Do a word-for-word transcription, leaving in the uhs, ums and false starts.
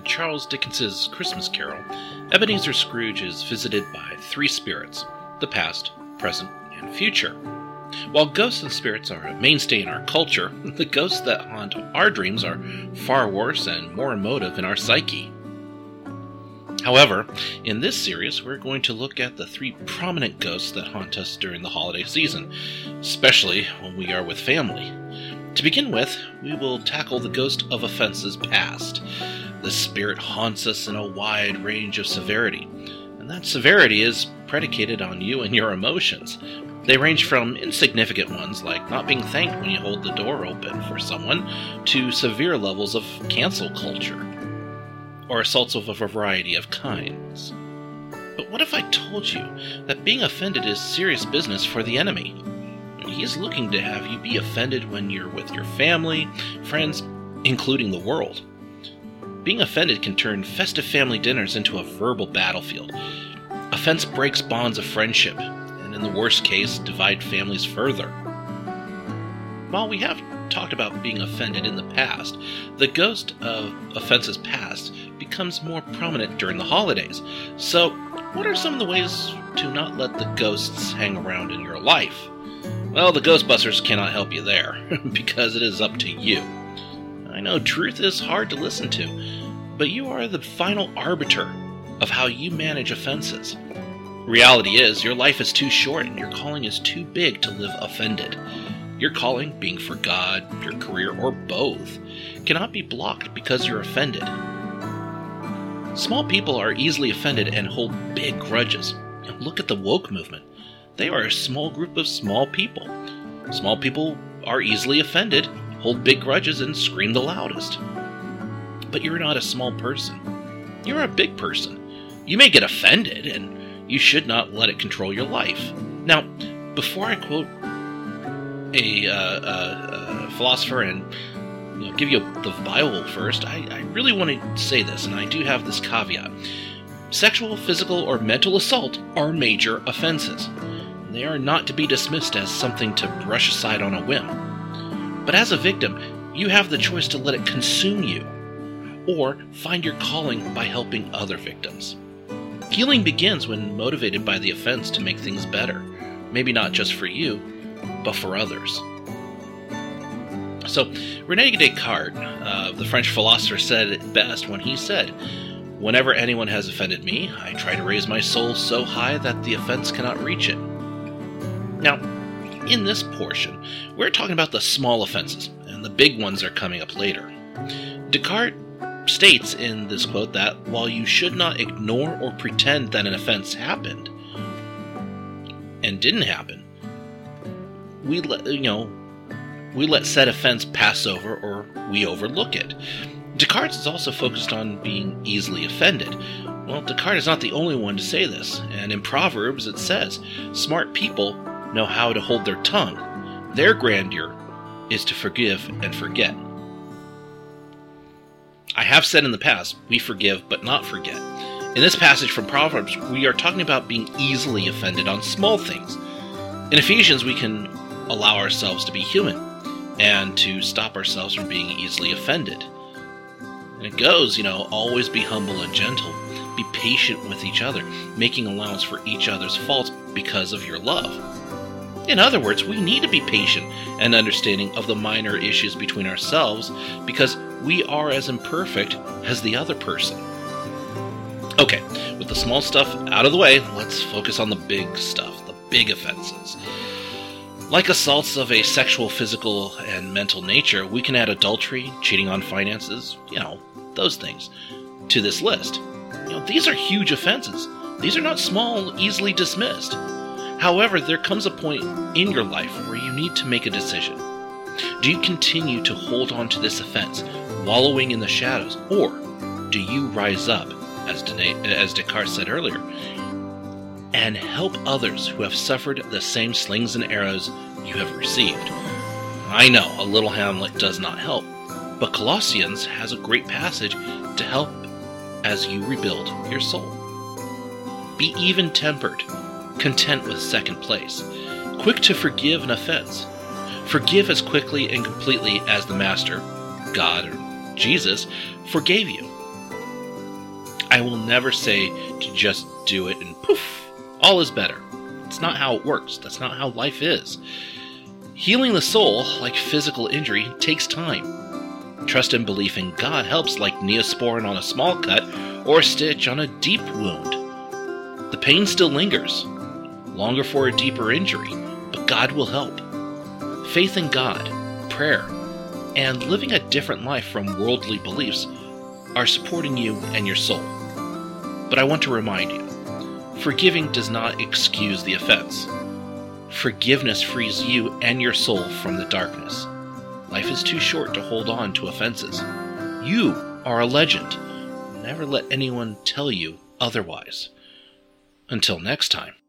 Charles Dickens's Christmas Carol, Ebenezer Scrooge is visited by three spirits: the past, present, and future. While ghosts and spirits are a mainstay in our culture, the ghosts that haunt our dreams are far worse and more emotive in our psyche. However, in this series, we're going to look at the three prominent ghosts that haunt us during the holiday season, especially when we are with family. To begin with, we will tackle the ghost of offenses past. This spirit haunts us in a wide range of severity, and that severity is predicated on you and your emotions. They range from insignificant ones, like not being thanked when you hold the door open for someone, to severe levels of cancel culture, or assaults of a variety of kinds. But what if I told you that being offended is serious business for the enemy? He is looking to have you be offended when you're with your family, friends, including the world. Being offended can turn festive family dinners into a verbal battlefield. Offense breaks bonds of friendship, and in the worst case, divide families further. While we have talked about being offended in the past, the ghost of offenses past becomes more prominent during the holidays. So, what are some of the ways to not let the ghosts hang around in your life? Well, the Ghostbusters cannot help you there, because it is up to you. I know truth is hard to listen to, but you are the final arbiter of how you manage offenses. Reality is, your life is too short and your calling is too big to live offended. Your calling, being for God, your career, or both, cannot be blocked because you're offended. Small people are easily offended and hold big grudges. Look at the woke movement. They are a small group of small people. Small people are easily offended, hold big grudges, and scream the loudest. But you're not a small person. You're a big person. You may get offended, and you should not let it control your life. Now, before I quote a, uh, uh, a philosopher and you know, give you the Bible first, I, I really want to say this, and I do have this caveat. Sexual, physical, or mental assault are major offenses. They are not to be dismissed as something to brush aside on a whim. But as a victim, you have the choice to let it consume you, or find your calling by helping other victims. Healing begins when motivated by the offense to make things better, maybe not just for you, but for others. So, René Descartes, uh, the French philosopher, said it best when he said, "Whenever anyone has offended me, I try to raise my soul so high that the offense cannot reach it." Now, in this portion, we're talking about the small offenses, and the big ones are coming up later. Descartes states in this quote that while you should not ignore or pretend that an offense happened and didn't happen, we let you know we let said offense pass over or we overlook it. Descartes is also focused on being easily offended. Well, Descartes is not the only one to say this, and in Proverbs it says, "Smart people know how to hold their tongue. Their grandeur is to forgive and forget." I have said in the past, we forgive but not forget. In this passage from Proverbs, we are talking about being easily offended on small things. In Ephesians, we can allow ourselves to be human and to stop ourselves from being easily offended. And it goes, you know, always be humble and gentle. Be patient with each other, making allowance for each other's faults because of your love. In other words, we need to be patient and understanding of the minor issues between ourselves because we are as imperfect as the other person. Okay, with the small stuff out of the way, let's focus on the big stuff, the big offenses. Like assaults of a sexual, physical, and mental nature, we can add adultery, cheating on finances, you know, those things, to this list. You know, these are huge offenses. These are not small, easily dismissed. However, there comes a point in your life where you need to make a decision. Do you continue to hold on to this offense, wallowing in the shadows, or do you rise up, as, De- as Descartes said earlier, and help others who have suffered the same slings and arrows you have received? I know, a little Hamlet does not help, but Colossians has a great passage to help as you rebuild your soul. Be even-tempered, content with second place, quick to forgive an offense. Forgive as quickly and completely as the Master, God or Jesus, forgave you. I will never say to just do it and poof, all is better. It's not how it works. That's not how life is. Healing the soul, like physical injury, takes time. Trust and belief in God helps, like Neosporin on a small cut or a stitch on a deep wound. The pain still lingers, longer for a deeper injury, but God will help. Faith in God, prayer, and living a different life from worldly beliefs are supporting you and your soul. But I want to remind you, forgiving does not excuse the offense. Forgiveness frees you and your soul from the darkness. Life is too short to hold on to offenses. You are a legend. Never let anyone tell you otherwise. Until next time.